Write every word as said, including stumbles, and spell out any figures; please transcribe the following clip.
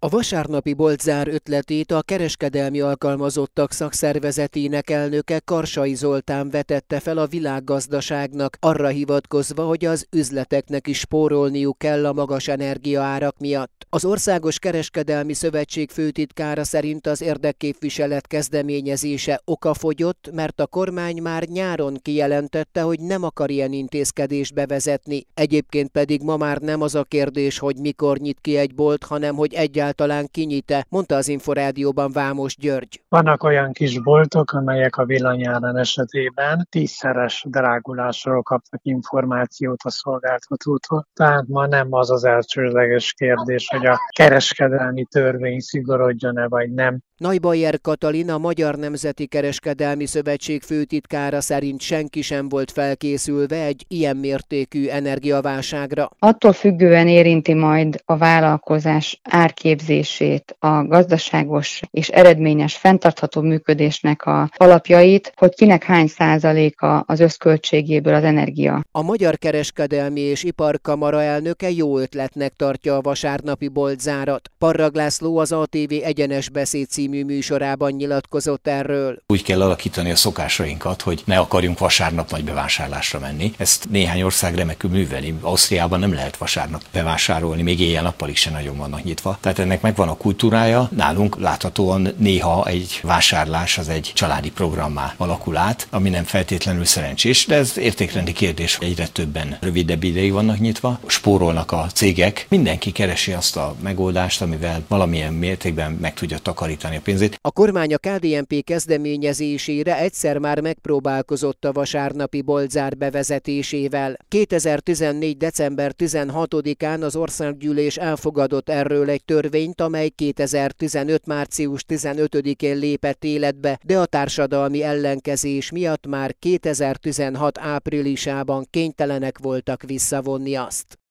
A vasárnapi boltzár ötletét a kereskedelmi alkalmazottak szakszervezetének elnöke Karsai Zoltán vetette fel a világgazdaságnak, arra hivatkozva, hogy az üzleteknek is spórolniuk kell a magas energiaárak miatt. Az Országos Kereskedelmi Szövetség főtitkára szerint az érdekképviselet kezdeményezése okafogyott, mert a kormány már nyáron kijelentette, hogy nem akar ilyen intézkedést bevezetni. Egyébként pedig ma már nem az a kérdés, hogy mikor nyit ki egy bolt, hanem hogy egyáltalán kinyit-e, mondta az Inforádióban Vámos György. Vannak olyan kis boltok, amelyek a villanyáron esetében tízszeres drágulásról kaptak információt a szolgáltatótól. Tehát ma nem az az elsődleges kérdés, hogy a kereskedelmi törvény szigorodjon-e vagy nem. Neubayer Katalin, a Magyar Nemzeti Kereskedelmi Szövetség főtitkára szerint senki sem volt felkészülve egy ilyen mértékű energiaválságra. Attól függően érinti majd a vállalkozás árképzését, a gazdaságos és eredményes fenntartható működésnek a alapjait, hogy kinek hány százaléka az összköltségéből az energia. A Magyar Kereskedelmi és Iparkamara elnöke jó ötletnek tartja a vasárnapi boltzárat. Parrag László az á té vé Egyenes Beszéd című műsorában nyilatkozott erről. Úgy kell alakítani a szokásainkat, hogy ne akarjunk vasárnap nagy bevásárlásra menni. Ezt néhány ország remekül műveli. Ausztriában nem lehet vasárnap bevásárolni, még éjjel-nappal se nagyon vannak nyitva. Tehát ennek megvan a kultúrája. Nálunk láthatóan néha egy vásárlás az egy családi programmá alakul át, ami nem feltétlenül szerencsés, de ez értékrendi kérdés, hogy egyre többen rövidebb ideig vannak nyitva. Spórolnak a cégek. Mindenki keresi azt a megoldást, amivel valamilyen mértékben meg tudja takarítani a pénzét. A kormány a ká dé en pé kezdeményezésére egyszer már megpróbálkozott a vasárnapi boltzár bevezetésével. kétezer-tizennégy. december tizenhatodikán az Országgyűlés elfogadott erről egy törvényt, amely kétezer-tizenöt. március tizenötödikén lépett életbe, de a társadalmi ellenkezés miatt már kétezer-tizenhat. áprilisában kénytelenek voltak visszavonni azt.